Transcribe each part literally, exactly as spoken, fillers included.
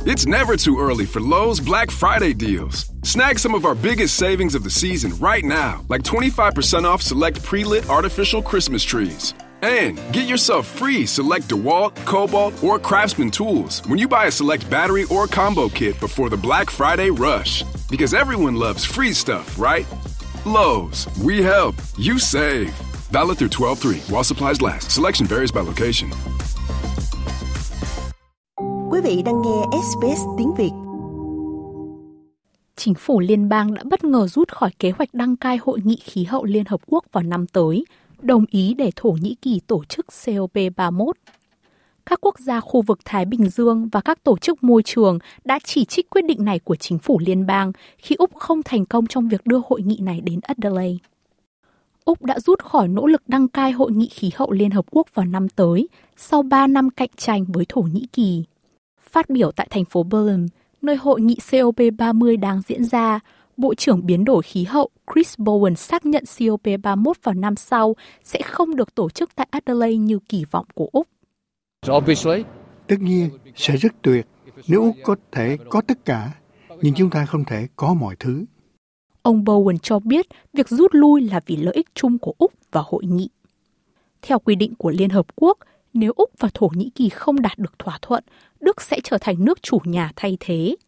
It's never too early for Lowe's Black Friday deals. Snag some of our biggest savings of the season right now, like twenty-five percent off select pre-lit artificial Christmas trees. And get yourself free select DeWalt, Cobalt, or Craftsman tools when you buy a select battery or combo kit before the Black Friday rush. Because everyone loves free stuff, right? Lowe's, we help, you save. Valid through twelve three while supplies last. Selection varies by location. Quý vị đang nghe ét bê ét tiếng Việt. Chính phủ liên bang đã bất ngờ rút khỏi kế hoạch đăng cai Hội nghị khí hậu Liên Hợp Quốc vào năm tới, đồng ý để Thổ Nhĩ Kỳ tổ chức xê ô pê ba mươi mốt. Các quốc gia khu vực Thái Bình Dương và các tổ chức môi trường đã chỉ trích quyết định này của chính phủ liên bang khi Úc không thành công trong việc đưa hội nghị này đến Adelaide. Úc đã rút khỏi nỗ lực đăng cai Hội nghị khí hậu Liên Hợp Quốc vào năm tới, sau ba năm cạnh tranh với Thổ Nhĩ Kỳ. Phát biểu tại thành phố Berlin, nơi hội nghị xê ô pê ba mươi đang diễn ra, Bộ trưởng Biến đổi Khí hậu Chris Bowen xác nhận xê ô pê ba mươi mốt vào năm sau sẽ không được tổ chức tại Adelaide như kỳ vọng của Úc. Tất nhiên, sẽ rất tuyệt nếu Úc có thể có tất cả, nhưng chúng ta không thể có mọi thứ. Ông Bowen cho biết việc rút lui là vì lợi ích chung của Úc và hội nghị. Theo quy định của Liên Hợp Quốc, nếu Úc và Thổ Nhĩ Kỳ không đạt được thỏa thuận, Đức sẽ trở thành nước chủ nhà thay thế.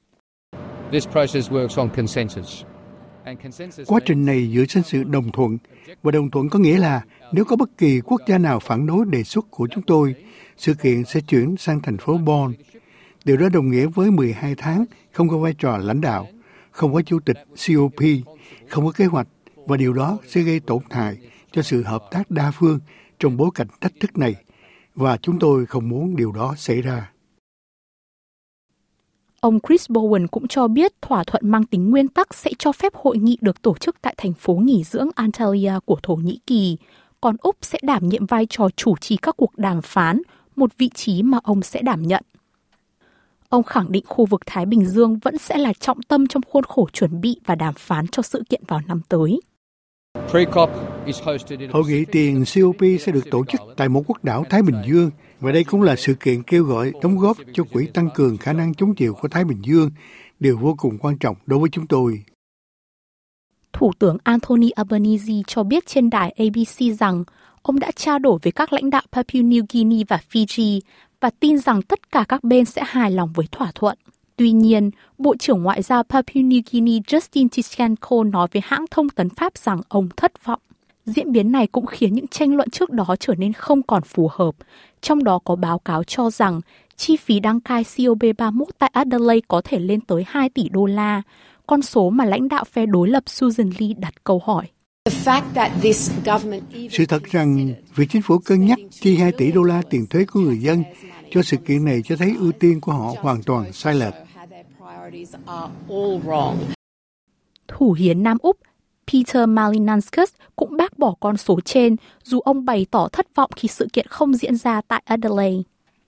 Quá trình này dựa trên sự đồng thuận, và đồng thuận có nghĩa là nếu có bất kỳ quốc gia nào phản đối đề xuất của chúng tôi, sự kiện sẽ chuyển sang thành phố Bonn. Điều đó đồng nghĩa với mười hai tháng không có vai trò lãnh đạo, không có chủ tịch xê ô pê, không có kế hoạch, và điều đó sẽ gây tổn hại cho sự hợp tác đa phương trong bối cảnh thách thức này, và chúng tôi không muốn điều đó xảy ra. Ông Chris Bowen cũng cho biết thỏa thuận mang tính nguyên tắc sẽ cho phép hội nghị được tổ chức tại thành phố nghỉ dưỡng Antalya của Thổ Nhĩ Kỳ, còn Úc sẽ đảm nhiệm vai trò chủ trì các cuộc đàm phán, một vị trí mà ông sẽ đảm nhận. Ông khẳng định khu vực Thái Bình Dương vẫn sẽ là trọng tâm trong khuôn khổ chuẩn bị và đàm phán cho sự kiện vào năm tới. Hội nghị tiền xê ô pê sẽ được tổ chức tại một quốc đảo Thái Bình Dương, và đây cũng là sự kiện kêu gọi đóng góp cho quỹ tăng cường khả năng chống chịu của Thái Bình Dương, điều vô cùng quan trọng đối với chúng tôi. Thủ tướng Anthony Albanese cho biết trên đài a bê xê rằng ông đã trao đổi với các lãnh đạo Papua New Guinea và Fiji và tin rằng tất cả các bên sẽ hài lòng với thỏa thuận. Tuy nhiên, Bộ trưởng Ngoại giao Papua New Guinea Justin Tichenko nói với hãng thông tấn Pháp rằng ông thất vọng. Diễn biến này cũng khiến những tranh luận trước đó trở nên không còn phù hợp. Trong đó có báo cáo cho rằng chi phí đăng cai xê ô pê ba mươi mốt tại Adelaide có thể lên tới hai tỷ đô la, con số mà lãnh đạo phe đối lập Susan Lee đặt câu hỏi. Sự thật rằng việc chính phủ cân nhắc chi hai tỷ đô la tiền thuế của người dân cho sự kiện này cho thấy ưu tiên của họ hoàn toàn sai lệch. Thủ hiến Nam Úc Peter Malinauskas cũng bác bỏ con số trên, dù ông bày tỏ thất vọng khi sự kiện không diễn ra tại Adelaide.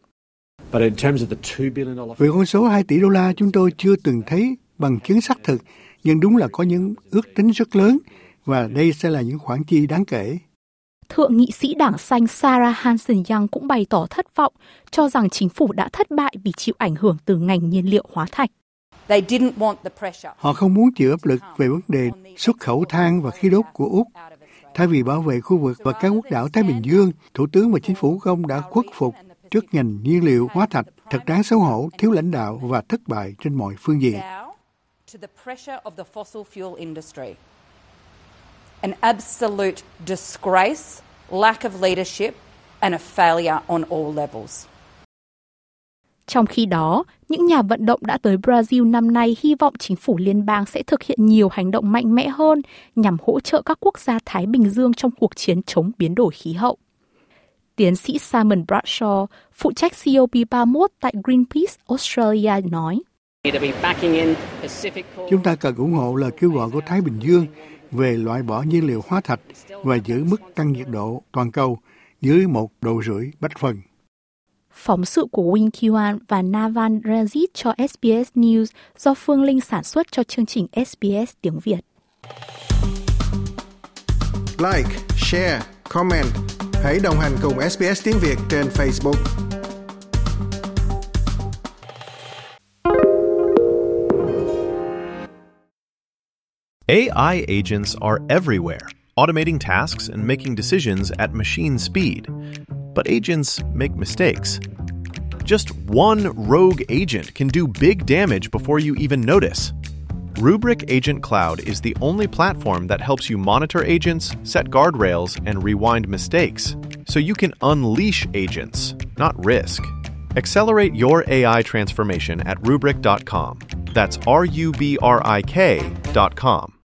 Về con số hai tỷ đô la, chúng tôi chưa từng thấy bằng chứng xác thực, nhưng đúng là có những ước tính rất lớn, và đây sẽ là những khoản chi đáng kể. Thượng nghị sĩ Đảng Xanh Sarah Hanson-Young cũng bày tỏ thất vọng, cho rằng chính phủ đã thất bại vì chịu ảnh hưởng từ ngành nhiên liệu hóa thạch. Họ không muốn chịu áp lực về vấn đề xuất khẩu than và khí đốt của Úc. Thay vì bảo vệ khu vực và các quốc đảo Thái Bình Dương, Thủ tướng và chính phủ của ông đã khuất phục trước ngành nhiên liệu hóa thạch. Thật đáng xấu hổ, thiếu lãnh đạo và thất bại trên mọi phương diện. An absolute disgrace, lack of leadership and a failure on all levels. Trong khi đó, những nhà vận động đã tới Brazil năm nay hy vọng chính phủ liên bang sẽ thực hiện nhiều hành động mạnh mẽ hơn nhằm hỗ trợ các quốc gia Thái Bình Dương trong cuộc chiến chống biến đổi khí hậu. Tiến sĩ Simon Bradshaw, phụ trách xê ô pê ba mươi mốt tại Greenpeace Australia nói: Chúng ta cần ủng hộ lời kêu gọi của Thái Bình Dương về loại bỏ nhiên liệu hóa thạch và giữ mức tăng nhiệt độ toàn cầu dưới một độ rưỡi bách phần. Phóng sự của Wing Kiwan và Navan Ranjit cho ét bê ét News do Phương Linh sản xuất cho chương trình ét bê ét tiếng Việt. Like, share, comment. Hãy đồng hành cùng ét bê ét tiếng Việt trên Facebook. A I agents are everywhere, automating tasks and making decisions at machine speed. But agents make mistakes. Just one rogue agent can do big damage before you even notice. Rubrik Agent Cloud is the only platform that helps you monitor agents, set guardrails, and rewind mistakes, so you can unleash agents, not risk. Accelerate your A I transformation at rubrik dot com. That's R U B R I K dot com.